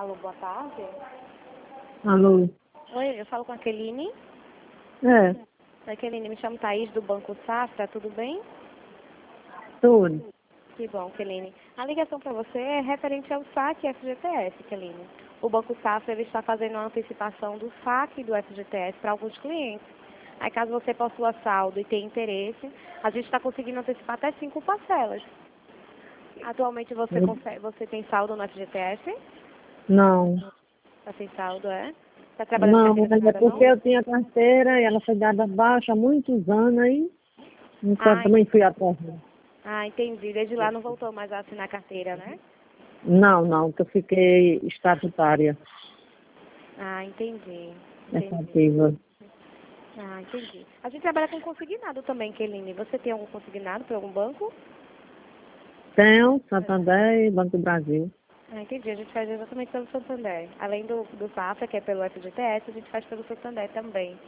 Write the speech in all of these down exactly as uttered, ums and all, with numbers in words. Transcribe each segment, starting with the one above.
Alô, boa tarde. Alô? Oi, eu falo com a Keline. É, Oi, Keline, me chamo Thaís do Banco Safra, tudo bem? tudo. Que bom, Keline. A ligação para você é referente ao saque F G T S, Keline. O Banco Safra ele está fazendo uma antecipação do saque do F G T S para alguns clientes. Aí, caso você possua saldo e tenha interesse, a gente está conseguindo antecipar até cinco parcelas. Atualmente você, consegue, você tem saldo no F G T S? Não, Está sem saldo, é? Está trabalhando não, carteira mas é assinada, porque não? eu tinha carteira e ela foi dada baixa há muitos anos aí, então eu Ah, também fui atrás. ah, entendi. Desde lá não voltou mais a assinar carteira, né? Não, não, que eu fiquei estatutária, Ah, entendi. Entendi. efetiva. Ah, entendi. A gente trabalha com consignado também, Keline. Você tem algum consignado para algum banco? Tenho, Santander e Banco do Brasil. Ah, entendi. A gente faz exatamente pelo Santander. Além do, do Safra, que é pelo F G T S, a gente faz pelo Santander também.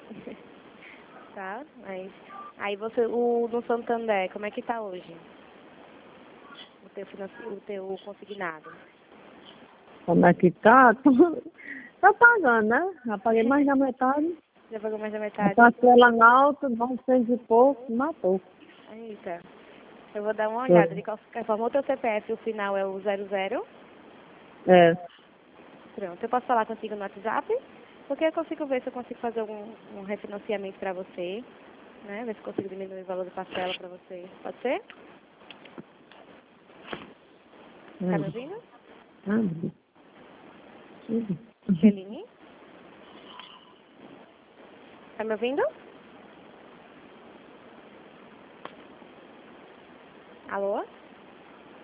Tá? Mas aí você, o no Santander, como é que tá hoje? O teu, financi... o teu consignado? Como é que tá? Tá pagando, né? Já paguei mais da metade. Já pagou mais da A metade? parcela alta, novecentos e pouco, matou. Eita. Eu vou dar uma olhada. De qualquer forma, o teu C P F, o final é o zero zero. É, Pronto. Eu posso falar contigo no WhatsApp? Porque eu consigo ver se eu consigo fazer algum um refinanciamento para você. Né? Ver se consigo diminuir o valor da parcela para você. Pode ser? Tá me é. ouvindo? Ah, tudo. Keline? Tá me ouvindo? Alô?